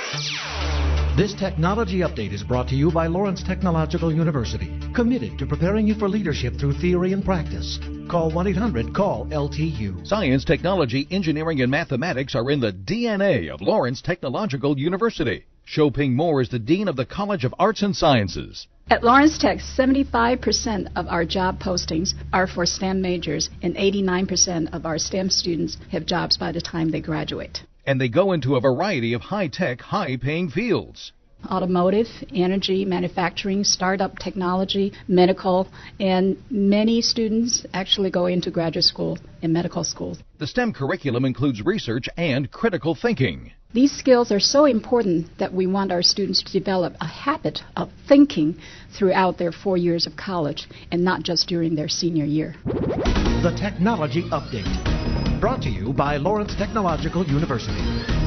This technology update is brought to you by Lawrence Technological University, committed to preparing you for leadership through theory and practice. Call 1-800-CALL-LTU. Science, technology, engineering, and mathematics are in the DNA of Lawrence Technological University. Shoping Moore is the Dean of the College of Arts and Sciences. At Lawrence Tech, 75% of our job postings are for STEM majors, and 89% of our STEM students have jobs by the time they graduate. And they go into a variety of high-tech, high-paying fields. Automotive, energy, manufacturing, startup technology, medical, and many students actually go into graduate school and medical school. The STEM curriculum includes research and critical thinking. These skills are so important that we want our students to develop a habit of thinking throughout their 4 years of college and not just during their senior year. The Technology Update, brought to you by Lawrence Technological University.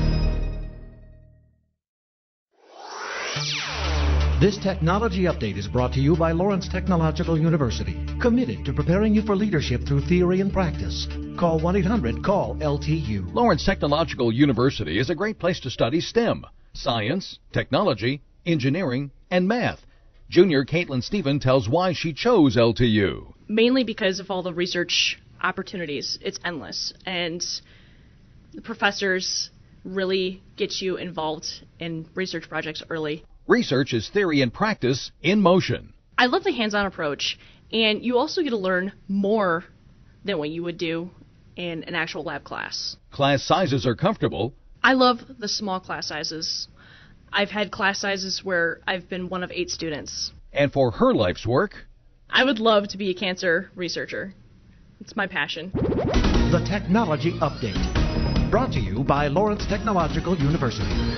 This technology update is brought to you by Lawrence Technological University, committed to preparing you for leadership through theory and practice. Call 1-800-CALL-LTU. Lawrence Technological University is a great place to study STEM, science, technology, engineering, and math. Junior Caitlin Stephen tells why she chose LTU. Mainly because of all the research opportunities. It's endless. And the professors really get you involved in research projects early. Research is theory and practice in motion. I love the hands-on approach, and you also get to learn more than what you would do in an actual lab class. Class sizes are comfortable. I love the small class sizes. I've had class sizes where I've been one of 8 students. And for her life's work, I would love to be a cancer researcher. It's my passion. The Technology Update, brought to you by Lawrence Technological University.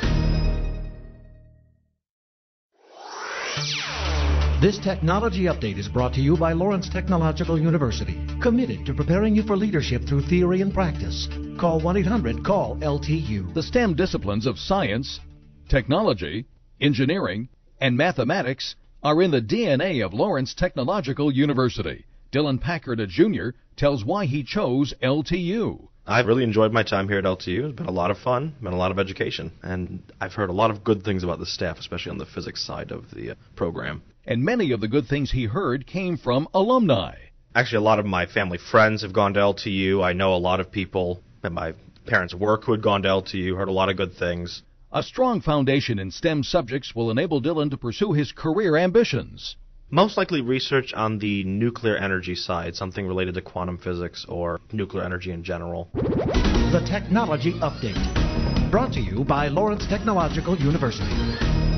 This technology update is brought to you by Lawrence Technological University, committed to preparing you for leadership through theory and practice. Call 1-800-CALL-LTU. the STEM disciplines of science, technology, engineering, and mathematics are in the DNA of Lawrence Technological University. Dylan Packard, a junior, tells why he chose LTU. I've really enjoyed my time here at LTU. It's been a lot of fun, been a lot of education, and I've heard a lot of good things about the staff, especially on the physics side of the program. And many of the good things he heard came from alumni. Actually, a lot of my family friends have gone to LTU. I know a lot of people at my parents' work who had gone to LTU, heard a lot of good things. A strong foundation in STEM subjects will enable Dylan to pursue his career ambitions. Most likely research on the nuclear energy side, something related to quantum physics or nuclear energy in general. The Technology Update, brought to you by Lawrence Technological University.